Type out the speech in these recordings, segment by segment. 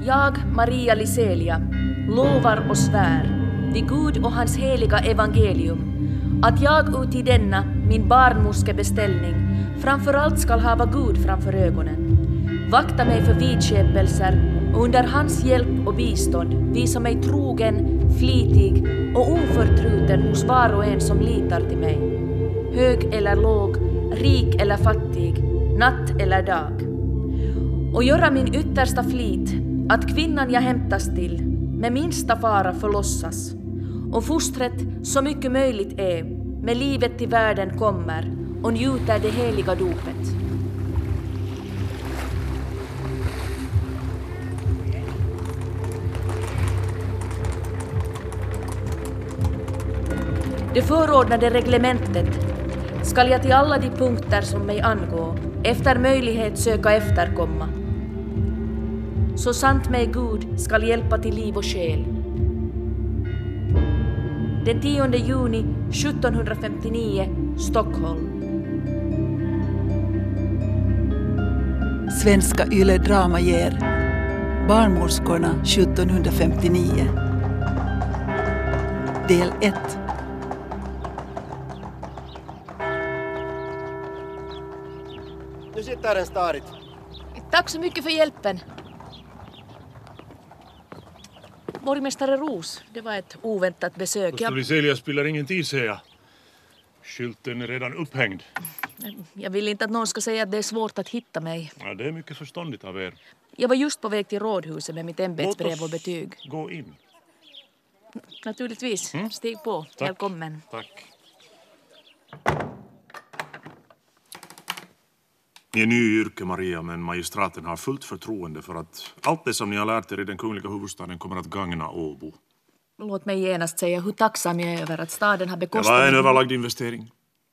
Jag, Maria Liselia, lovar och svär vid Gud och hans heliga evangelium att jag ut i denna min barnmorskebeställning framförallt skall hava Gud framför ögonen. Vakta mig för vidskepelser och under hans hjälp och bistånd visa mig trogen, flitig och oförtruten hos var och en som litar till mig. Hög eller låg, rik eller fattig, natt eller dag. Och göra min yttersta flit att kvinnan jag hämtas till med minsta fara förlossas och fostret så mycket möjligt är med livet till världen kommer och njuter det heliga dopet. Det förordnade reglementet skall jag till alla de punkter som mig angår efter möjlighet söka efterkomma. Så sant mig Gud skall hjälpa till liv och själ. Den 10 juni 1759, Stockholm. Svenska Yle Drama ger Barnmorskorna 1759. Del 1. Nu sitter den stadigt. Tack så mycket för hjälpen. Borgmästare Ros, det var ett oväntat besök. Liselia spelar ingen tid, säger jag. Skylten är redan upphängd. Jag vill inte att någon ska säga att det är svårt att hitta mig. Ja, det är mycket förståndigt av er. Jag var just på väg till rådhuset med mitt ämbetsbrev och betyg. Gå in. Naturligtvis. Stig på. Tack. Välkommen. Tack. Ni är ny i yrke, Maria, men magistraten har fullt förtroende för att allt det som ni har lärt er i den kungliga huvudstaden kommer att gagna Åbo. Låt mig genast säga hur tacksam jag är över att staden har bekostat... Det var en överlagd investering.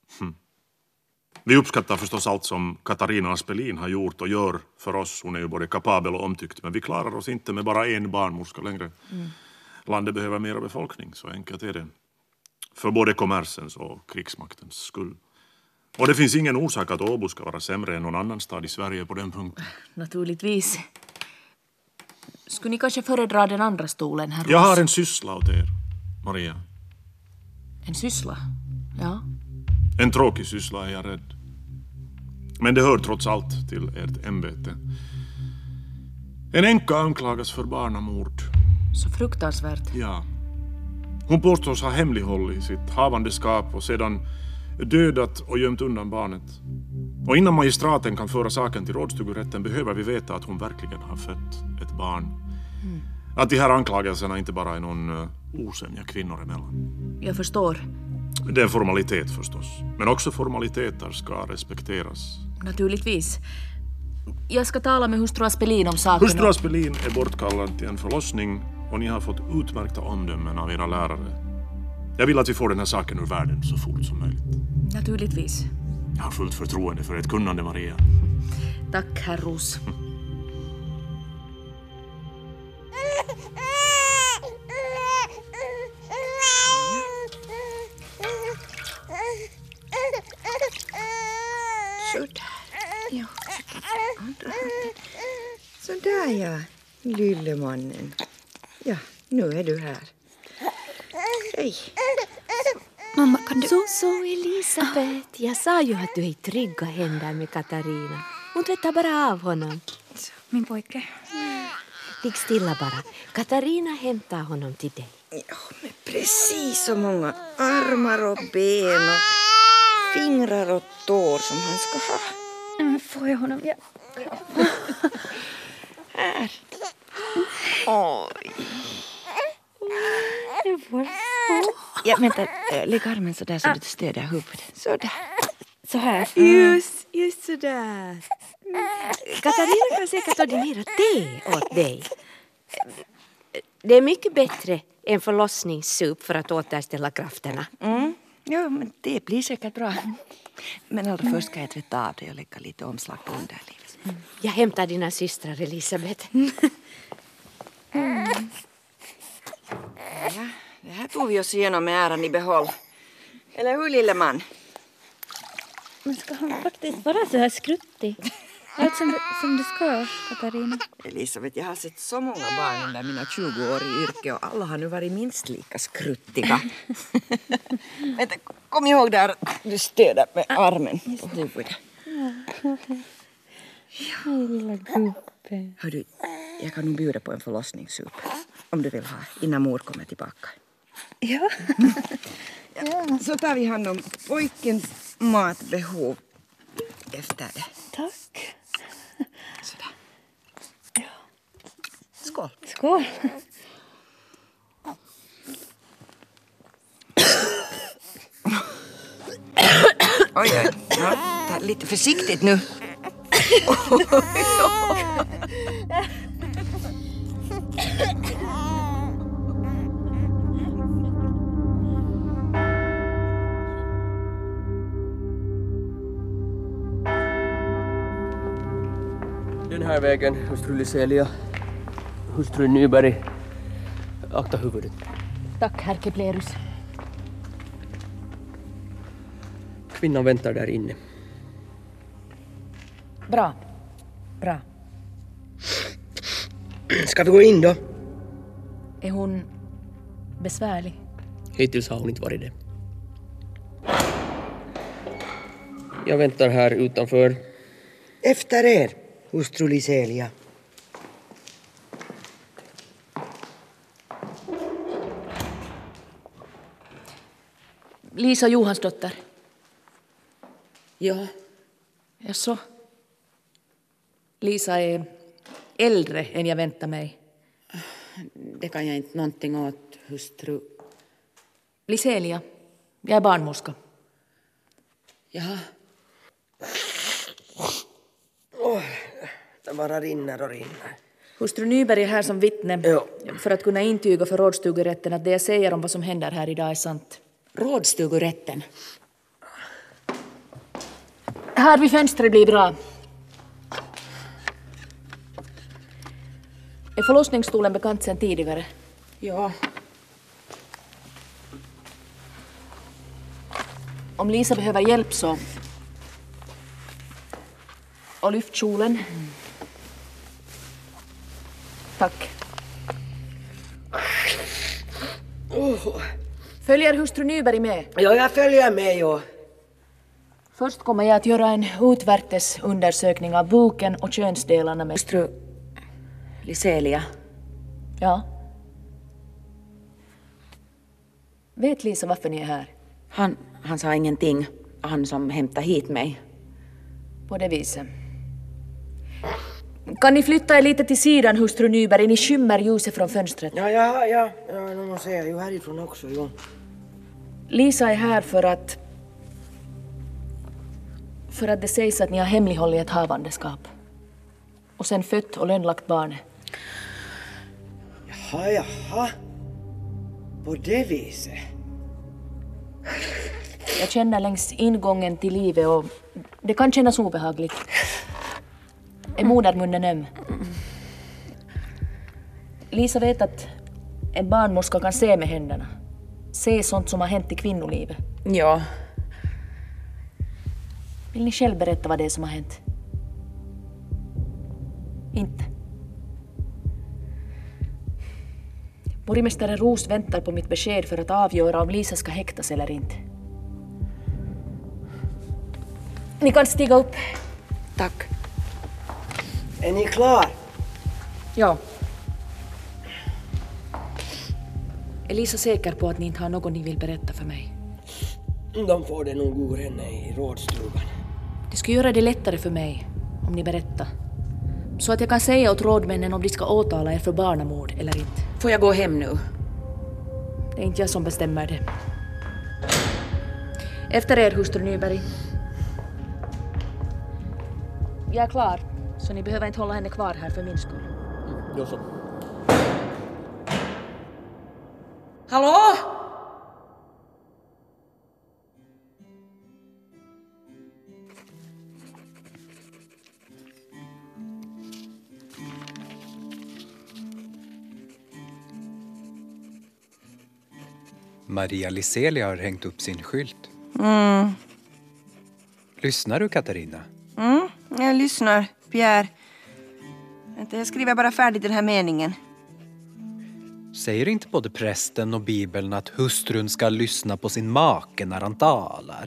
Vi uppskattar förstås allt som Katarina Aspelin har gjort och gör för oss. Hon är ju både kapabel och omtyckt, men vi klarar oss inte med bara en barnmorska längre. Landet behöver mera befolkning, så enkelt är det. För både kommersens och krigsmaktens skull. Och det finns ingen orsak att Åbo ska vara sämre än någon annan stad i Sverige på den punkten. Naturligtvis. Skulle ni kanske föredra den andra stolen, herr Ros? Jag har en syssla åt er, Maria. En syssla? Ja. En tråkig syssla, är jag rädd. Men det hör trots allt till ert ämbete. En änka anklagas för barnamord. Så fruktansvärt. Ja. Hon påstås ha hemlighållit sitt havandeskap och sedan dödat och gömt undan barnet. Och innan magistraten kan föra saken till rådstugurätten behöver vi veta att hon verkligen har fött ett barn. Att de här anklagelserna inte bara är någon osämja kvinnor emellan. Jag förstår. Det är en formalitet förstås. Men också formaliteter ska respekteras. Naturligtvis. Jag ska tala med hustru Aspelin om saken. Hustru Aspelin är bortkallad till en förlossning och ni har fått utmärkta omdömen av era lärare. Jag vill att vi får den här saken ur världen så fort som möjligt. Naturligtvis. Jag har fullt förtroende för ert kunnande, Maria. Tack, herr Ros. Ja. Sådär, ja, lillemannen. Ja, nu är du här. Hej. Mamma, kan du... Så, Elisabeth. Jag sa ju att du är i trygga händer med Katarina. Hon tvättar bara av honom. Min pojke. Ligg stilla bara. Katarina hämtar honom till dig. Ja, men precis så många armar och ben och fingrar och tår som han ska ha. Får jag honom? Ja. Här. Oj. Jag får. Ja, vänta. Lägg armen så där så du stöder huvudet. Så där. Så här. Just sådär. Katarina kan säkert ordinera te åt dig. Det är mycket bättre än förlossningssup för att återställa krafterna. Ja, men det blir säkert bra. Men allra först ska jag tvätta av dig och lägga lite omslag på underlivet. Jag hämtar dina systrar, Elisabeth. Ja, det här tog vi oss igenom med äran i behåll. Eller hur, lille man? Men ska han faktiskt vara så här skruttig? Allt som det ska, Katarina. Elisabeth, jag har sett så många barn under mina 20 år i yrke och alla har nu varit minst lika skruttiga. Vänta, kom ihåg där att du stöder med armen på huvudet. Lilla gubbe. Hördu, jag kan nog bjuda på en förlossningssup om du vill ha innan mor kommer tillbaka. Ja. Så tar vi hand om pojkens matbehov efter det. Tack. Sådär. Ja. Skål. Skål. Oj, ja, ta lite försiktigt nu. Den här vägen, hustru Lyselia. Hustru Nyberg. Akta huvudet. Tack, herr Keplerus. Kvinnan väntar där inne. Bra. Bra. Ska vi gå in då? Är hon besvärlig? Hittills har hon inte varit det. Jag väntar här utanför. Efter er, hustru Lyselia. Lisa Johansdotter. Ja. Jaså? Lisa är äldre än jag väntar mig. Det kan jag inte någonting åt, hustru. Lyselia. Jag är barnmorska. Jaha. Det bara rinner och rinner. Hustru Nyberg är här som vittne Ja. för att kunna intyga för rådstugerätten att det jag säger om vad som händer här idag är sant. Rådstugerätten. Här vid fönstret blir bra. Är förlossningsstolen bekant sedan tidigare? Ja. Om Lisa behöver hjälp så... Och lyft kjolen. Tack. Följer hustru Nyberg med? Ja, jag följer med, ja. Först kommer jag att göra en utvärtes undersökning av buken och könsdelarna med... Hustru Lyselia. Ja. Vet Lisa varför ni är här? Han sa ingenting. Han som hämtade hit mig. På det viset. Kan ni flytta er lite till sidan, hustru Nyberg? Ni skymmer ljuset från fönstret. Ja, nu måste jag ju härifrån också, jo. Lisa är här för att det sägs att ni har hemlighållit ett havandeskap. Och sen fött och lönnlagt barnet. Jaha. På det viset. Jag känner längs ingången till livet och det kan kännas obehagligt. Är modermunnen öm? Lisa vet att en barnmorska kan se med händerna. Se sånt som har hänt i kvinnolivet. Ja. Vill ni själv berätta vad det är som har hänt? Inte. Borgmästare Roos väntar på mitt besked för att avgöra om Lisa ska häktas eller inte. Ni kan stiga upp. Tack. Är ni klar? Ja. Är Lisa säker på att ni inte har något ni vill berätta för mig? De får det nog ur henne i rådstugan. Det skulle göra det lättare för mig om ni berättar. Så att jag kan säga åt rådmännen om de ska åtala er för barnamord eller inte. Får jag gå hem nu? Det är inte jag som bestämmer det. Efter er, hustru Nyberg. Jag är klar, så ni behöver inte hålla henne kvar här för min skull. Jo så. Hallå? Maria Lyselia har hängt upp sin skylt. Lyssnar du, Katarina? Jag lyssnar. Pierre. Vänta, jag skriver bara färdigt den här meningen. Säger inte både prästen och Bibeln att hustrun ska lyssna på sin make när han talar?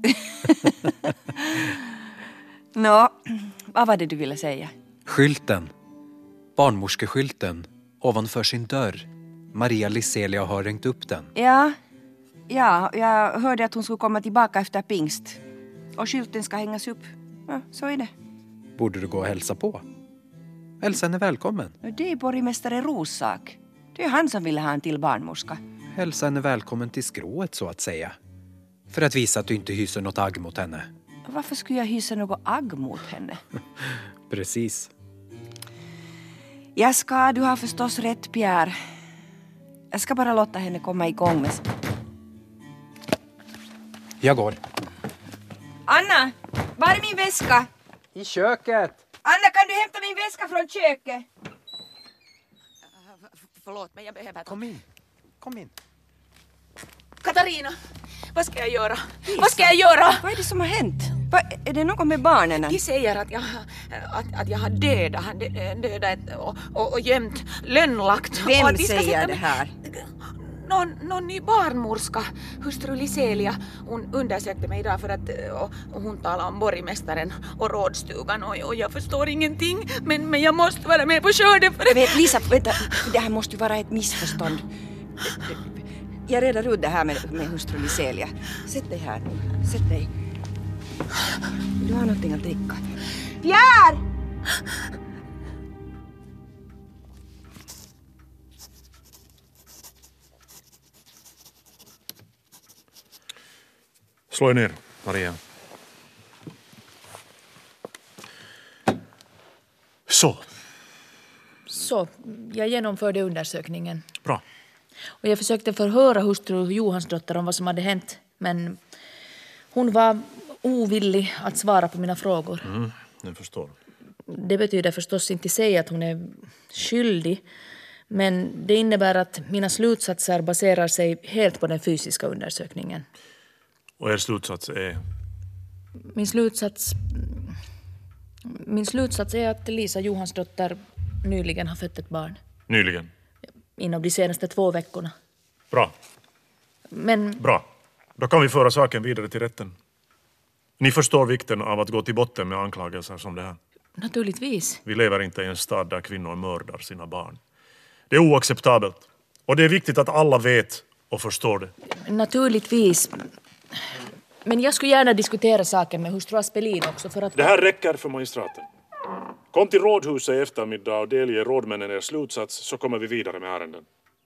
Vad var det du ville säga? Skylten. Barnmorskeskylten ovanför sin dörr. Maria Liselia har ringt upp den. Ja, jag hörde att hon skulle komma tillbaka efter pingst. Och skylten ska hängas upp. Ja, så är det. Borde du gå och hälsa på? Hälsa henne välkommen. Det är borgmästare Ros sak. Det är han som ville ha en till barnmorska. Hälsa henne välkommen till skrået så att säga. För att visa att du inte hyser något agg mot henne. Varför skulle jag hysa något agg mot henne? Precis. Du har förstås rätt, Pierre. Jag ska bara låta henne komma igång med... Jag går. Anna, var är min väska? I köket. Anna, kan du hämta min väska från köket? Förlåt, men jag behöver... Kom in. Katarina, vad ska jag göra? Lisa, vad ska jag göra? Vad är det som har hänt? Är det något med barnen? De säger att jag har dödat och gömt lönnlagt. Vem säger det här? Någon ny barnmorska, hustru Liselia. Hon undersökte mig idag för att och hon talade om borgmästaren och rådstugan och jag förstår ingenting. Men jag måste vara med på skörden. Lisa, vänta. Det här måste vara ett missförstånd. Jag redar ut det här med hustru Liselia. Sätt dig här nu. Sätt dig. Du har någonting att dricka. Pierre! Slå er ner, Maria. Så, jag genomförde undersökningen. Bra. Och jag försökte förhöra hustru Johansdotter om vad som hade hänt. Men hon var ovillig att svara på mina frågor. Jag förstår. Det betyder förstås inte säga att hon är skyldig. Men det innebär att mina slutsatser baserar sig helt på den fysiska undersökningen. Och er slutsats är? Min slutsats är att Lisa Johansdotter nyligen har fött ett barn. Nyligen? Inom de senaste 2 veckorna. Bra. Bra. Då kan vi föra saken vidare till rätten. Ni förstår vikten av att gå till botten med anklagelser som det här. Naturligtvis. Vi lever inte i en stad där kvinnor mördar sina barn. Det är oacceptabelt. Och det är viktigt att alla vet och förstår det. Naturligtvis. Men jag skulle gärna diskutera saken med hustru Aspelin också för att... Det här räcker för magistraten. Kom till rådhuset i eftermiddag och delge rådmännen er slutsats så kommer vi vidare med ärenden.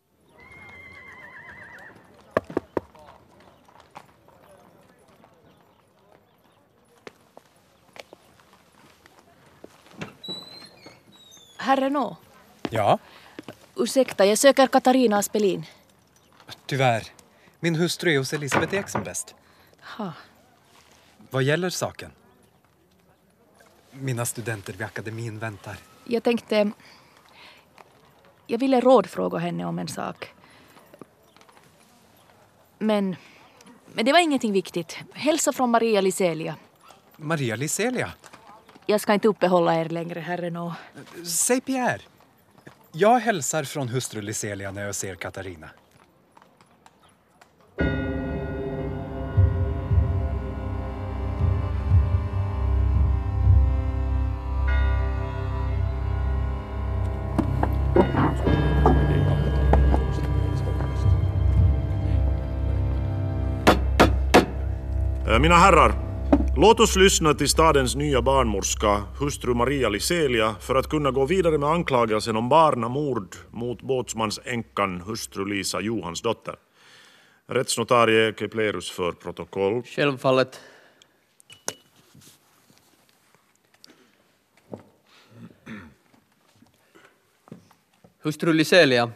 Herre Nå. Ja? Ursäkta, jag söker Katarina Aspelin. Tyvärr. Min hustru är hos Elisabeth Eksenbest. Ha. Vad gäller saken? Mina studenter vid akademin väntar. Jag ville rådfråga henne om en sak. Men det var ingenting viktigt. Hälsa från Maria Liselia. Maria Liselia? Jag ska inte uppehålla er längre, herre Nå. Säg Pierre. Jag hälsar från hustru Liselia när jag ser Katarina. Mina herrar, låt oss lyssna till stadens nya barnmorska, hustru Maria Liselia, för att kunna gå vidare med anklagelsen om barnamord mot båtsmansänkan hustru Lisa Johansdotter. Rättsnotarie Keplerus för protokoll. Självfallet. Hustru Liselia.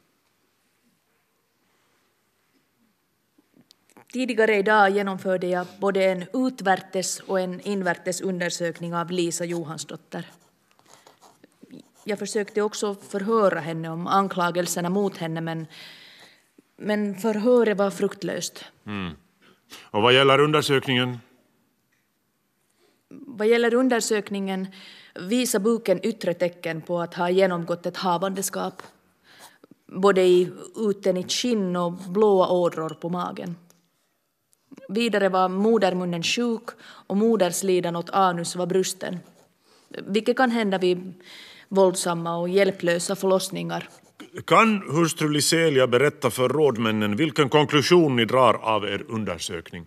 Tidigare idag genomförde jag både en utvärtes och en invärtes undersökning av Lisa Johansdotter. Jag försökte också förhöra henne om anklagelserna mot henne, men förhöret var fruktlöst. Och vad gäller undersökningen? Vad gäller undersökningen visar boken yttre tecken på att ha genomgått ett havandeskap. Både i utenigt skinn och blåa ådror på magen. Vidare var modermunnen sjuk och moderslidan åt anus var brusten. Vilket kan hända vid våldsamma och hjälplösa förlossningar. Kan hustru Liselia berätta för rådmännen vilken konklusion ni drar av er undersökning?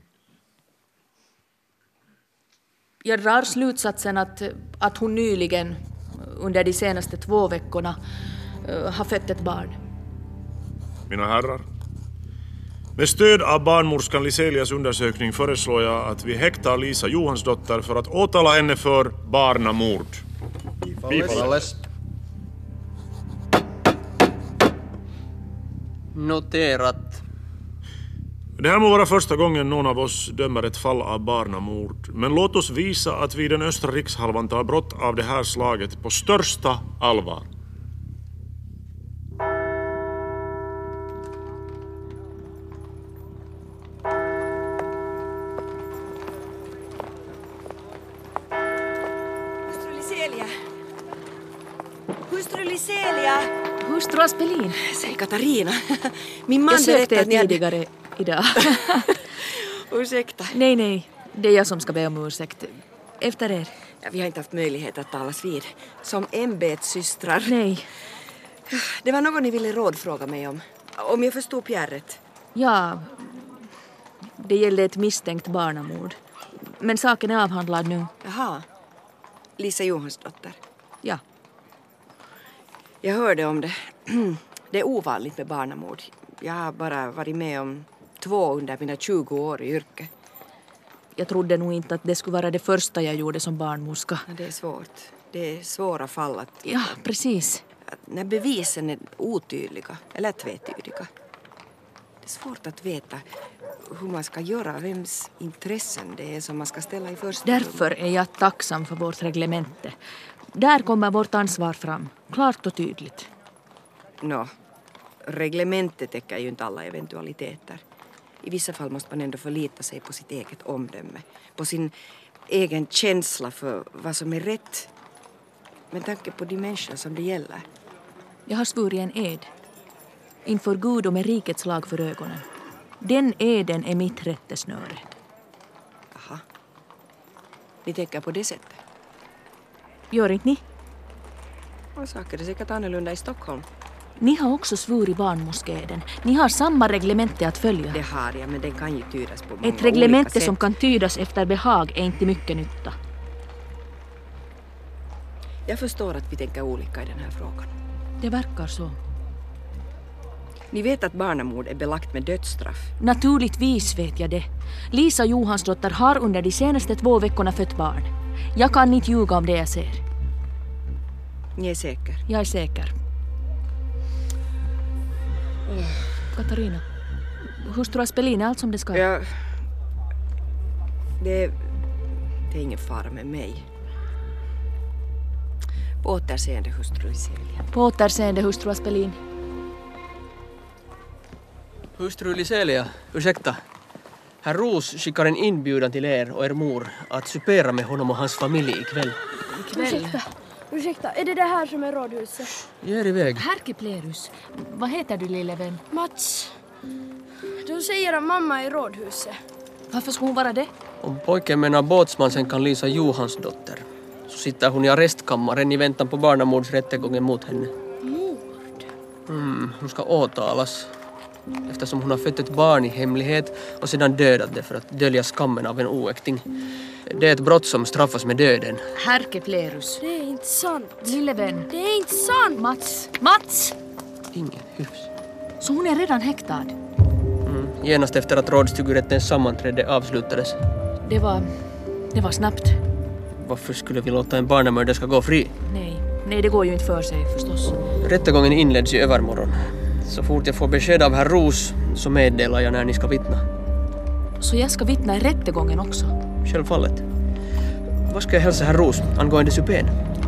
Jag drar slutsatsen att hon nyligen, under de senaste 2 veckorna, har fött ett barn. Mina herrar, med stöd av barnmorskan Liselias undersökning föreslår jag att vi häktar Lisa Johansdotter för att åtala henne för barnamord. Bifalles. Noterat. Det här må vara första gången någon av oss dömer ett fall av barnamord. Men låt oss visa att vi i den östra rikshalvan tar brott av det här slaget på största allvar. Hustru Liselia! Hustru Aspelin. Säg Katarina. Min man jag sökte berättade tidigare idag. Ursäkta. Nej. Det är jag som ska be om ursäkt. Efter er. Ja, vi har inte haft möjlighet att talas vid. Som ämbetssystrar. Nej. Det var något ni ville rådfråga mig om. Om jag förstod Pierre rätt. Ja, det gällde ett misstänkt barnamord. Men saken är avhandlad nu. Jaha. Lisa Johansdotter. Ja. Jag hörde om det. Det är ovanligt med barnamord. Jag har bara varit med om 2 under mina 20 år i yrke. Jag trodde nog inte att det skulle vara det första jag gjorde som barnmorska. Ja, det är svårt. Det är svåra fall att... Ja, precis. När bevisen är otydliga eller tvetydiga. Det är svårt att veta hur man ska göra, vems intressen det är som man ska ställa i första Därför är jag tacksam för vårt reglemente. Där kommer vårt ansvar fram, klart och tydligt. Reglementet täcker ju inte alla eventualiteter. I vissa fall måste man ändå förlita sig på sitt eget omdöme. På sin egen känsla för vad som är rätt. Med tanke på de människor som det gäller. Jag har svurit en ed. Inför Gud och med rikets lag för ögonen. Den eden är mitt rättesnöre. Aha. Ni tänker på det sättet? Gör inte ni? Och saker är säkert annorlunda i Stockholm. Ni har också svurit barnmorskeeden. Ni har samma reglemente att följa. Det har jag, men den kan ju tydas på många ett reglemente olika sätt. Som kan tydas efter behag är inte mycket nytta. Jag förstår att vi tänker olika i den här frågan. Det verkar så. Ni vet att barnamord är belagt med dödsstraff. Naturligtvis vet jag det. Lisa Johansdotter har under de senaste 2 veckorna fött barn. Jag kan inte ljuga om det jag ser. Ni är säker? Jag är säker. Katarina, hustru Aspelin är allt som det ska? Ja, det är ingen fara med mig. På återseende, hustru Liselia. På återseende, hustru Aspelin. Hustru Liselia, ursäkta. Herr Ros skickar en inbjudan till er och er mor att supera med honom och hans familj ikväll. Ursäkta, är det här som är rådhuset? Ge er iväg. Herkeplerus, vad heter du lille vän? Mats. De säger att mamma är i rådhuset. Varför ska hon vara det? Om pojken menar båtsmansen kan Lisa Johansdotter, så sitter hon i arrestkammaren i väntan på barnamordsrättegången mot henne. Mord? Hon ska åtalas. Eftersom hon har fött ett barn i hemlighet och sedan dödat det för att dölja skammen av en oäkting. Det är ett brott som straffas med döden. Herkeplerus. Det är inte sant. Lille vän. Det är inte sant. Mats! Ingen hyfs. Så hon är redan häktad? Genast efter att rådstugurättens sammanträde avslutades. Det var snabbt. Varför skulle vi låta en barnamörderska gå fri? Nej, det går ju inte för sig förstås. Rättegången inleds i övermorgon. Så fort jag får besked av herr Ros så meddelar jag när ni ska vittna. Så jag ska vittna i rättegången också? Självfallet. Vad ska jag hälsa herr Ros angående supén?